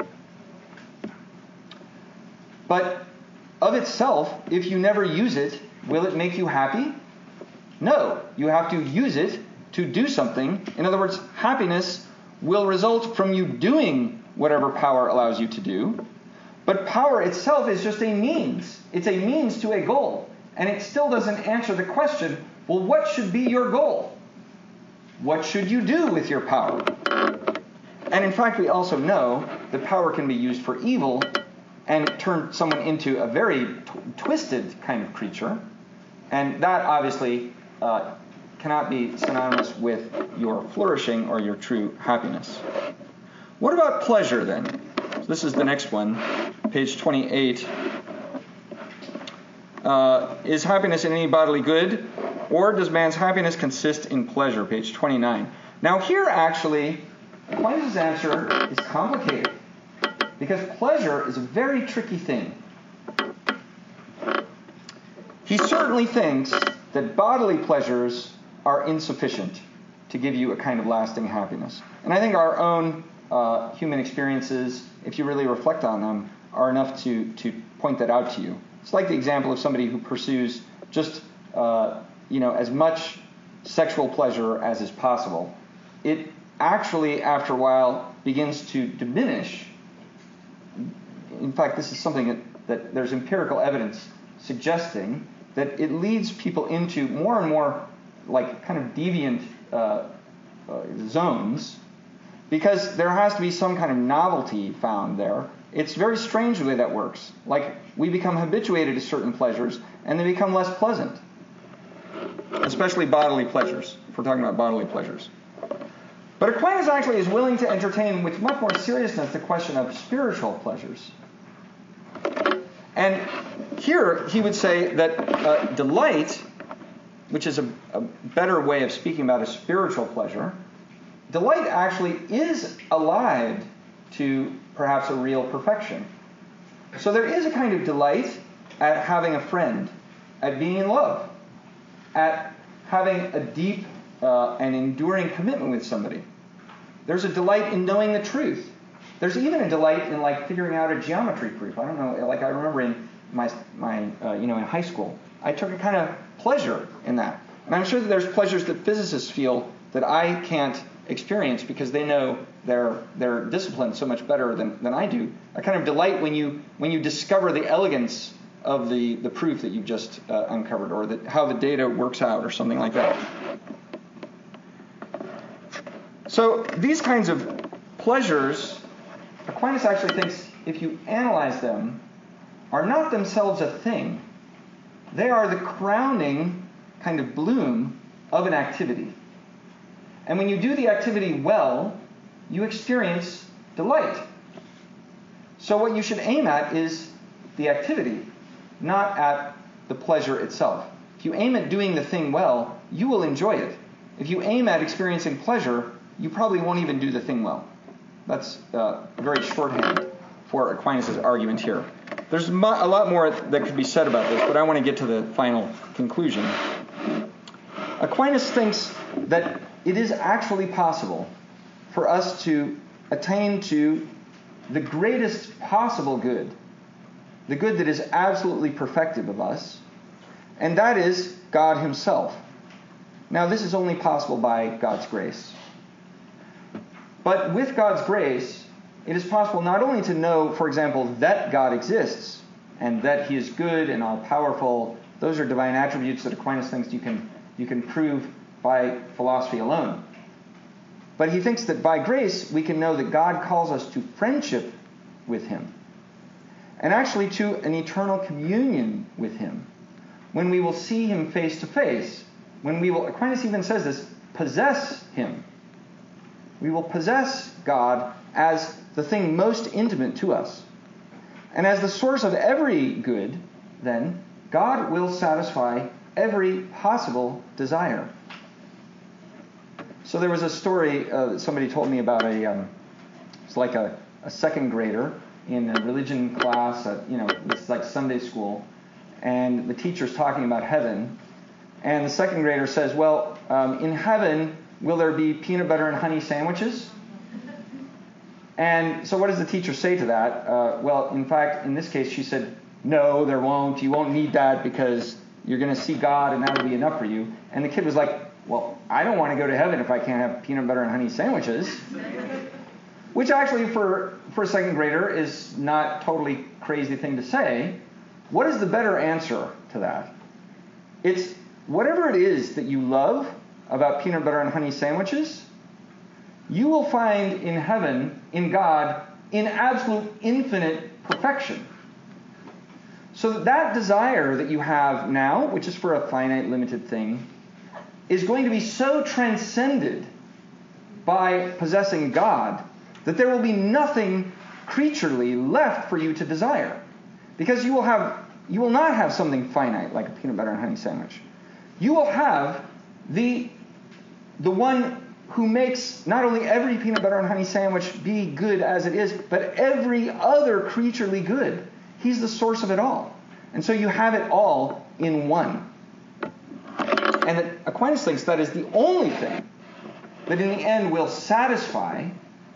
[SPEAKER 1] But of itself, if you never use it, will it make you happy? No. You have to use it to do something. In other words, happiness will result from you doing whatever power allows you to do. But power itself is just a means. It's a means to a goal. And it still doesn't answer the question, well, what should be your goal? What should you do with your power? And in fact, we also know that power can be used for evil and turn someone into a very t- twisted kind of creature. And that obviously uh, cannot be synonymous with your flourishing or your true happiness. What about pleasure then? So this is the next one, page twenty-eight. Uh, is happiness in any bodily good, or does man's happiness consist in pleasure? Page twenty-nine. Now here actually, Aquinas' answer is complicated, because pleasure is a very tricky thing. He certainly thinks that bodily pleasures are insufficient to give you a kind of lasting happiness. And I think our own uh, human experiences, if you really reflect on them, are enough to, to point that out to you. It's like the example of somebody who pursues just uh, you know, as much sexual pleasure as is possible. It actually, after a while, begins to diminish. In fact, this is something that, that there's empirical evidence suggesting that it leads people into more and more like kind of deviant uh, uh, zones, because there has to be some kind of novelty found there. It's very strange the way that works. Like, we become habituated to certain pleasures, and they become less pleasant, especially bodily pleasures, if we're talking about bodily pleasures. But Aquinas actually is willing to entertain with much more seriousness the question of spiritual pleasures. And here he would say that uh, delight, which is a, a better way of speaking about a spiritual pleasure, delight actually is allied to perhaps a real perfection. So there is a kind of delight at having a friend, at being in love, at having a deep uh, and enduring commitment with somebody. There's a delight in knowing the truth. There's even a delight in like figuring out a geometry proof. I don't know, like I remember in my my uh, you know in high school, I took a kind of pleasure in that. And I'm sure that there's pleasures that physicists feel that I can't experience because they know their their discipline so much better than, than I do. I kind of delight when you when you discover the elegance of the, the proof that you've just uh, uncovered, or that how the data works out, or something like that. So these kinds of pleasures, Aquinas actually thinks, if you analyze them, are not themselves a thing. They are the crowning kind of bloom of an activity. And when you do the activity well, you experience delight. So what you should aim at is the activity, not at the pleasure itself. If you aim at doing the thing well, you will enjoy it. If you aim at experiencing pleasure, you probably won't even do the thing well. That's uh, very shorthand for Aquinas' argument here. There's mo- a lot more that could be said about this, but I want to get to the final conclusion. Aquinas thinks that it is actually possible for us to attain to the greatest possible good, the good that is absolutely perfective of us, and that is God himself. Now, this is only possible by God's grace. But with God's grace, it is possible not only to know, for example, that God exists, and that he is good and all-powerful. Those are divine attributes that Aquinas thinks you can, you can prove by philosophy alone. But he thinks that by grace, we can know that God calls us to friendship with him, and actually to an eternal communion with him, when we will see him face to face, when we will, Aquinas even says this, possess him. We will possess God as the thing most intimate to us. And as the source of every good, then, God will satisfy every possible desire. So there was a story uh, that somebody told me about a, um, it's like a, a second grader in a religion class, at, you know, it's like Sunday school, and the teacher's talking about heaven, and the second grader says, well, um, in heaven, will there be peanut butter and honey sandwiches? And so what does the teacher say to that? Uh, well, in fact, in this case, she said, no, there won't. You won't need that because you're going to see God and that'll be enough for you. And the kid was like, well, I don't want to go to heaven if I can't have peanut butter and honey sandwiches. Which actually, for, for a second grader, is not totally crazy thing to say. What is the better answer to that? It's whatever it is that you love about peanut butter and honey sandwiches, you will find in heaven, in God, in absolute infinite perfection. So that, that desire that you have now, which is for a finite, limited thing, is going to be so transcended by possessing God that there will be nothing creaturely left for you to desire. Because you will have, you will not have something finite like a peanut butter and honey sandwich. You will have the, the one who makes not only every peanut butter and honey sandwich be good as it is, but every other creaturely good. He's the source of it all. And so you have it all in one. And that Aquinas thinks that is the only thing that in the end will satisfy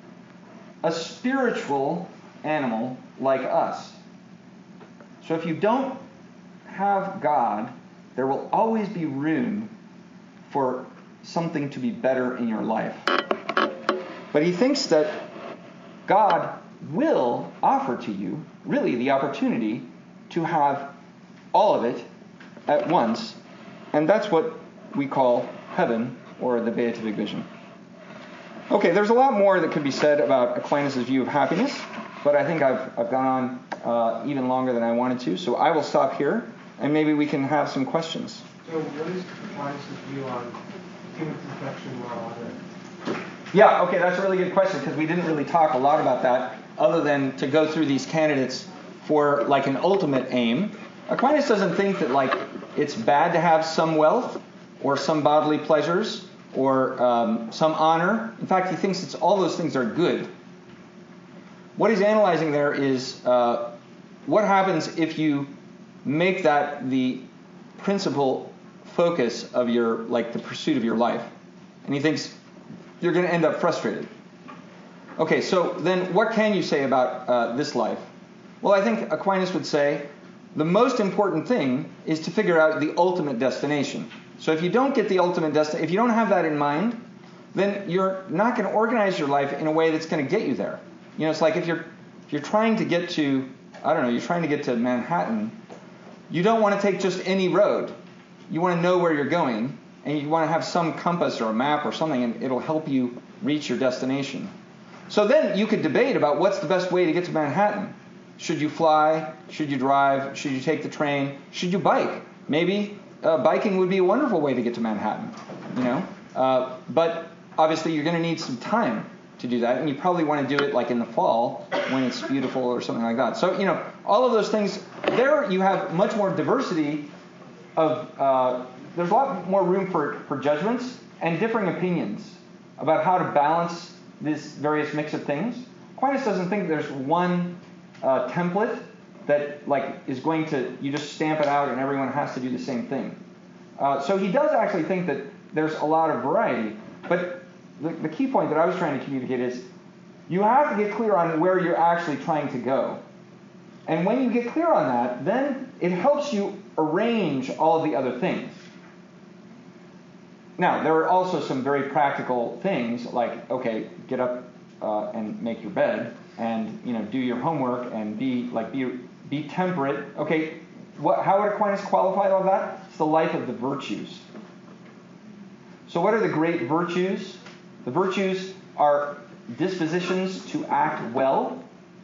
[SPEAKER 1] a spiritual animal like us. So if you don't have God, there will always be room for something to be better in your life. But he thinks that God will offer to you, really, the opportunity to have all of it at once. And that's what we call heaven, or the beatific vision. Okay, there's a lot more that could be said about Aquinas' view of happiness, but I think I've, I've gone on uh, even longer than I wanted to, so I will stop here, and maybe we can have some questions.
[SPEAKER 2] So what is Aquinas' view on human perfection while on earth?
[SPEAKER 1] Yeah, okay, that's a really good question, because we didn't really talk a lot about that, other than to go through these candidates for like an ultimate aim. Aquinas doesn't think that like it's bad to have some wealth, or some bodily pleasures, or um, some honor. In fact, he thinks it's all those things are good. What he's analyzing there is uh, what happens if you make that the principal focus of your, like the pursuit of your life. And he thinks you're going to end up frustrated. Okay, so then what can you say about uh, this life? Well, I think Aquinas would say the most important thing is to figure out the ultimate destination. So if you don't get the ultimate destination, if you don't have that in mind, then you're not going to organize your life in a way that's going to get you there. You know, it's like if you're if you're trying to get to, I don't know, you're trying to get to Manhattan, you don't want to take just any road. You want to know where you're going, and you want to have some compass or a map or something, and it'll help you reach your destination. So then you could debate about what's the best way to get to Manhattan. Should you fly? Should you drive? Should you take the train? Should you bike? Maybe uh, biking would be a wonderful way to get to Manhattan, you know. Uh, but obviously you're going to need some time to do that, and you probably want to do it like in the fall when it's beautiful or something like that. So, you know, all of those things, there you have much more diversity of, uh, there's a lot more room for, for judgments and differing opinions about how to balance this various mix of things. Aquinas doesn't think there's one uh, template that like is going to, you just stamp it out and everyone has to do the same thing. Uh, so he does actually think that there's a lot of variety. But the, the key point that I was trying to communicate is you have to get clear on where you're actually trying to go. And when you get clear on that, then it helps you arrange all of the other things. Now, there are also some very practical things like, okay, get up uh, and make your bed, and you know, do your homework, and be like be be temperate. Okay, what? How would Aquinas qualify all that? It's the life of the virtues. So, what are the great virtues? The virtues are dispositions to act well,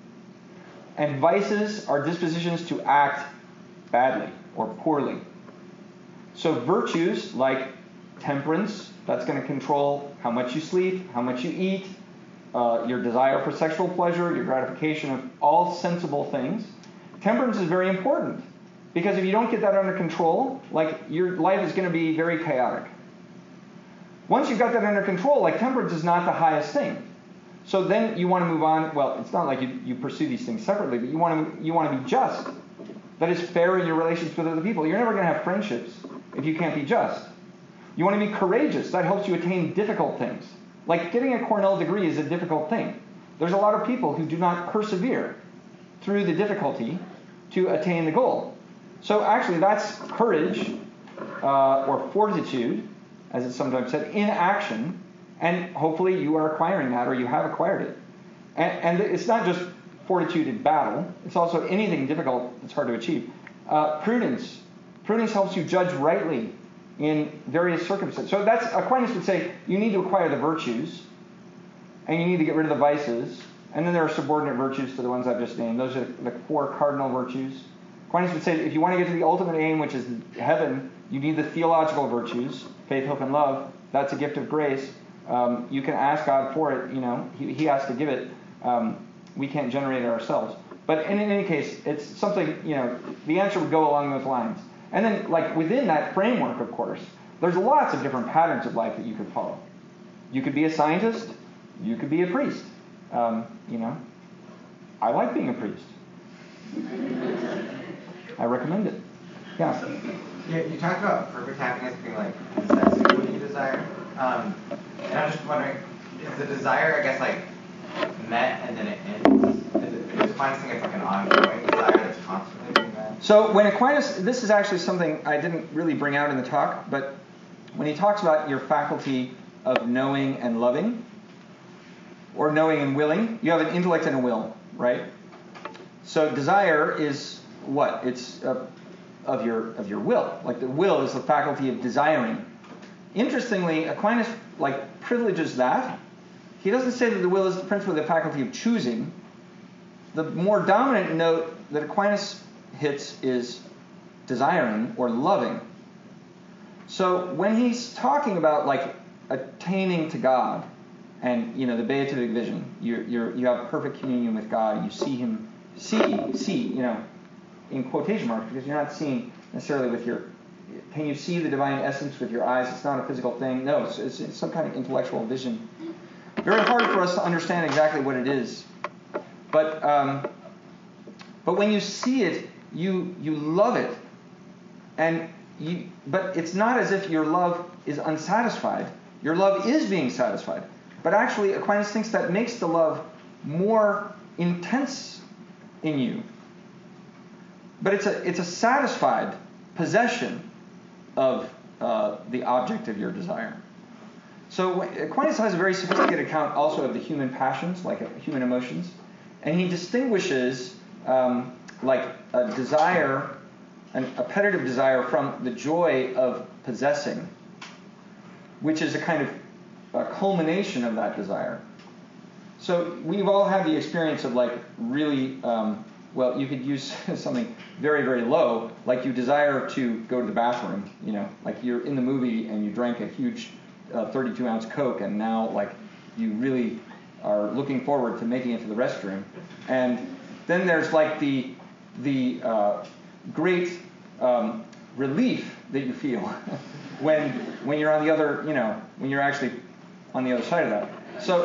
[SPEAKER 1] and vices are dispositions to act badly or poorly. So, virtues like temperance, that's going to control how much you sleep, how much you eat, uh, your desire for sexual pleasure, your gratification of all sensible things. Temperance is very important because if you don't get that under control, like your life is going to be very chaotic. Once you've got that under control, like temperance is not the highest thing. So then you want to move on. Well, it's not like you, you pursue these things separately, but you want to you want to be just. That is fair in your relations with other people. You're never going to have friendships if you can't be just. You want to be courageous. That helps you attain difficult things. Like getting a Cornell degree is a difficult thing. There's a lot of people who do not persevere through the difficulty to attain the goal. So actually that's courage uh, or fortitude, as it's sometimes said, in action. And hopefully you are acquiring that, or you have acquired it. And, and it's not just fortitude in battle. It's also anything difficult that's hard to achieve. Uh, prudence. Prudence helps you judge rightly in various circumstances. So that's, Aquinas would say, you need to acquire the virtues, and you need to get rid of the vices, and then there are subordinate virtues to the ones I've just named. Those are the four cardinal virtues. Aquinas would say, if you want to get to the ultimate aim, which is heaven, you need the theological virtues, faith, hope, and love. That's a gift of grace. Um, you can ask God for it, you know, he, he has to give it. Um, we can't generate it ourselves. But in, in any case, it's something, you know, the answer would go along those lines. And then, like, within that framework, of course, there's lots of different patterns of life that you could follow. You could be a scientist. You could be a priest. Um, you know, I like being a priest. I recommend it. Yeah.
[SPEAKER 3] Yeah, you talked about perfect happiness being like exactly what you desire. Um, and I'm just wondering, is the desire, I guess, like met and then it ends? Is it, is Aquinas think it's like an ongoing desire that's constantly being met?
[SPEAKER 1] So when Aquinas, this is actually something I didn't really bring out in the talk, but when he talks about your faculty of knowing and loving, or knowing and willing, you have an intellect and a will, right? So desire is what? It's uh, of your of your will. Like the will is the faculty of desiring. Interestingly, Aquinas like privileges that. He doesn't say that the will is principally the faculty of choosing. The more dominant note that Aquinas hits is desiring or loving. So when he's talking about like attaining to God, and you know the beatific vision, you you you have perfect communion with God. You see Him, see see you know, in quotation marks, because you're not seeing necessarily with your. Can you see the divine essence with your eyes? It's not a physical thing. No, it's, it's, it's some kind of intellectual vision. Very hard for us to understand exactly what it is, but um, but when you see it, you you love it, and you. But it's not as if your love is unsatisfied. Your love is being satisfied. But actually, Aquinas thinks that makes the love more intense in you. But it's a it's a satisfied possession of uh, the object of your desire. So Aquinas has a very sophisticated account also of the human passions, like uh, human emotions, and he distinguishes um, like a desire, an appetitive desire, from the joy of possessing, which is a kind of a culmination of that desire. So we've all had the experience of like really, um, well, you could use something very, very low, like you desire to go to the bathroom, you know, like you're in the movie and you drank a huge uh, thirty-two ounce Coke, and now like you really are looking forward to making it to the restroom. And then there's like the the uh, great um, relief that you feel when when you're on the other, you know, when you're actually on the other side of that. So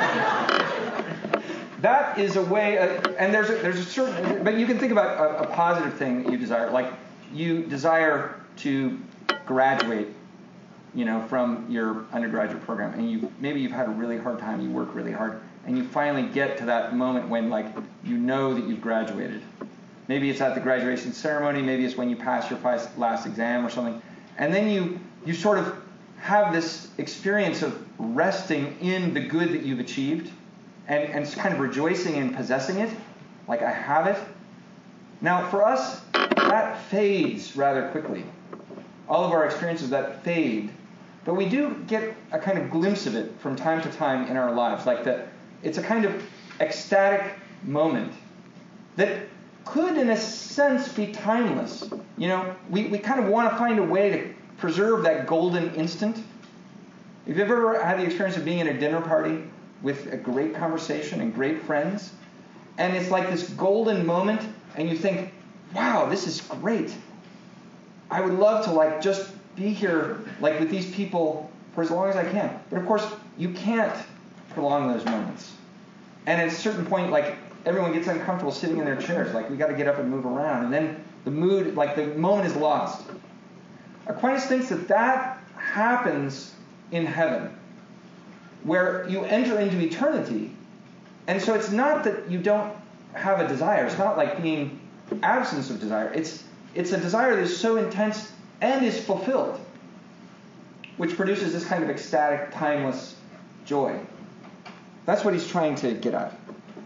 [SPEAKER 1] um, that is a way, uh, and there's a, there's a certain, but you can think about a, a positive thing that you desire, like you desire to graduate, you know, from your undergraduate program, and you maybe you've had a really hard time, you work really hard, and you finally get to that moment when like you know that you've graduated. Maybe it's at the graduation ceremony, maybe it's when you pass your last exam or something, and then you you sort of have this experience of resting in the good that you've achieved, and, and kind of rejoicing in possessing it, like I have it. Now, for us, that fades rather quickly. All of our experiences that fade, but we do get a kind of glimpse of it from time to time in our lives, like that. It's a kind of ecstatic moment that could, in a sense, be timeless. You know, we, we kind of want to find a way to preserve that golden instant. If you've ever had the experience of being in a dinner party with a great conversation and great friends, and it's like this golden moment, and you think, wow, this is great. I would love to like just be here like with these people for as long as I can. But of course, you can't prolong those moments. And at a certain point, like everyone gets uncomfortable sitting in their chairs, like we got to get up and move around, and then the mood, like the moment is lost. Aquinas thinks that that happens in heaven, where you enter into eternity, and so it's not that you don't have a desire. It's not like being absence of desire. It's it's a desire that is so intense and is fulfilled, which produces this kind of ecstatic, timeless joy. That's what he's trying to get at.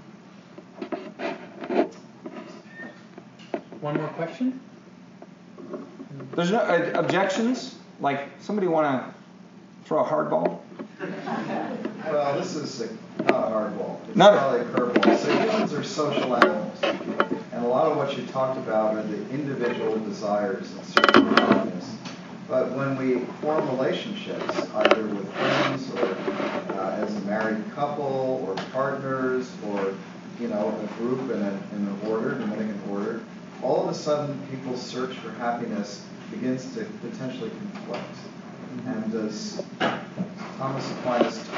[SPEAKER 4] One more question?
[SPEAKER 1] There's no uh, objections? Like, somebody want to throw a hardball?
[SPEAKER 5] Well, this is a, not a hardball. It's
[SPEAKER 1] Not a-
[SPEAKER 5] probably a curveball. So humans are social animals. And a lot of what you talked about are the individual desires and certain happiness. But when we form relationships, either with friends or uh, as a married couple or partners or, you know, a group in, a, in an order, Dominican order, all of a sudden people's search for happiness begins to potentially conflict. And as Thomas Aquinas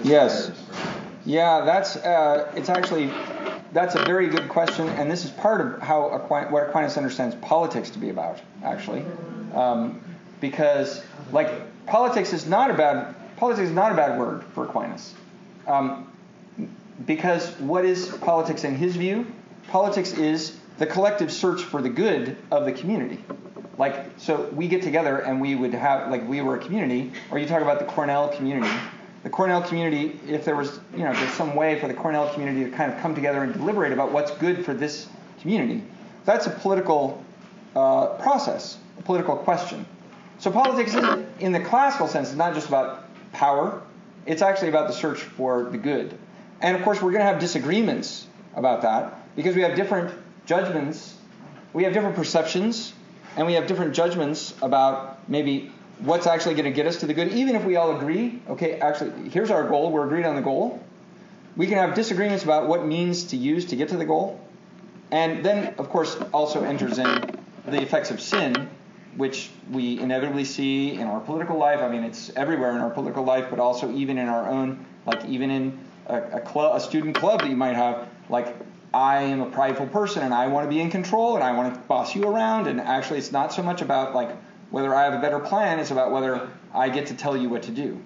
[SPEAKER 1] Yes.
[SPEAKER 5] desires for happiness?
[SPEAKER 1] Yeah, that's uh, it's actually that's a very good question, and this is part of how Aquinas, what Aquinas understands politics to be about, actually, um, because like politics is not a bad politics is not a bad word for Aquinas, um, because what is politics in his view? Politics is the collective search for the good of the community. Like, so we get together and we would have, like, we were a community, or you talk about the Cornell community. The Cornell community, if there was, you know, there's some way for the Cornell community to kind of come together and deliberate about what's good for this community, that's a political uh, process, a political question. So politics, isn't, in the classical sense, is not just about power. It's actually about the search for the good. And of course, we're going to have disagreements about that because we have different judgments, we have different perceptions, and we have different judgments about maybe what's actually going to get us to the good. Even if we all agree, okay, actually, here's our goal, we're agreed on the goal. We can have disagreements about what means to use to get to the goal. And then, of course, also enters in the effects of sin, which we inevitably see in our political life. I mean, it's everywhere in our political life, but also even in our own, like even in a, a, club, a student club that you might have, like, I am a prideful person and I want to be in control and I want to boss you around. And actually, it's not so much about like whether I have a better plan. It's about whether I get to tell you what to do.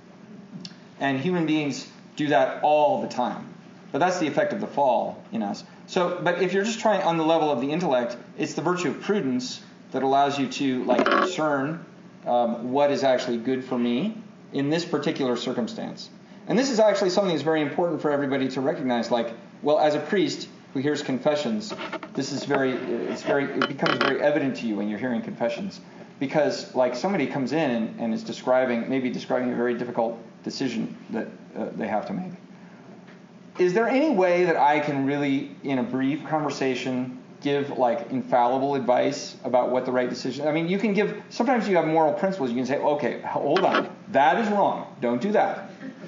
[SPEAKER 1] And human beings do that all the time. But that's the effect of the fall in us. So, but if you're just trying on the level of the intellect, it's the virtue of prudence that allows you to like discern um, what is actually good for me in this particular circumstance. And this is actually something that's very important for everybody to recognize. Like, well, as a priest who hears confessions, this is very, it's very, it becomes very evident to you when you're hearing confessions, because like somebody comes in and, and is describing, maybe describing a very difficult decision that uh, they have to make. Is there any way that I can really, in a brief conversation, give like infallible advice about what the right decision? I mean, you can give. Sometimes you have moral principles. You can say, okay, hold on, that is wrong. Don't do that.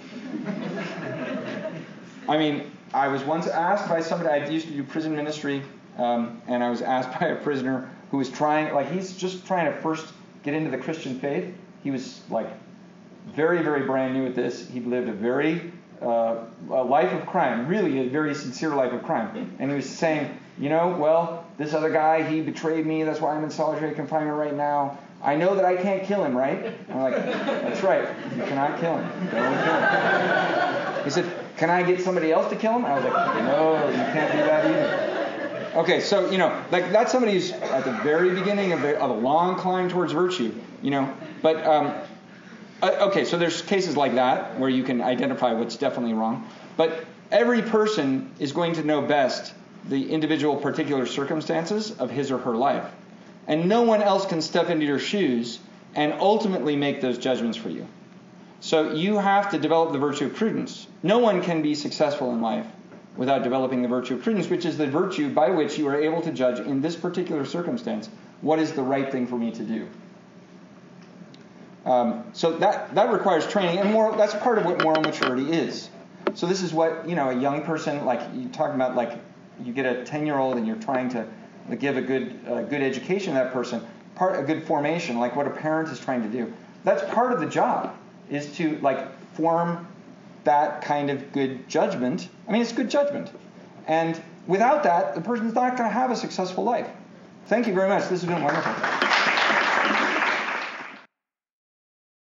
[SPEAKER 1] I mean, I was once asked by somebody, I used to do prison ministry, um, and I was asked by a prisoner who was trying, like he's just trying to first get into the Christian faith. He was like very, very brand new at this. He'd lived a very uh, a life of crime, really a very sincere life of crime. And he was saying, you know, well, this other guy, he betrayed me. That's why I'm in solitary confinement right now. I know that I can't kill him, right? And I'm like, that's right. You cannot kill him. Don't kill him. He said, can I get somebody else to kill him? I was like, no, you can't do that either. Okay, so, you know, like that's somebody who's at the very beginning of a, of a long climb towards virtue, you know. But, um, uh, okay, so there's cases like that where you can identify what's definitely wrong. But every person is going to know best the individual particular circumstances of his or her life. And no one else can step into your shoes and ultimately make those judgments for you. So you have to develop the virtue of prudence. No one can be successful in life without developing the virtue of prudence, which is the virtue by which you are able to judge in this particular circumstance what is the right thing for me to do. Um, so that that requires training, and moral, that's part of what moral maturity is. So this is what, you know, a young person, like you talking about, like you get a ten-year-old and you're trying to give a good uh, good education to that person, part a good formation, like what a parent is trying to do. That's part of the job, is to like form that kind of good judgment. I mean, it's good judgment. And without that, the person's not going to have a successful life. Thank you very much. This has been wonderful.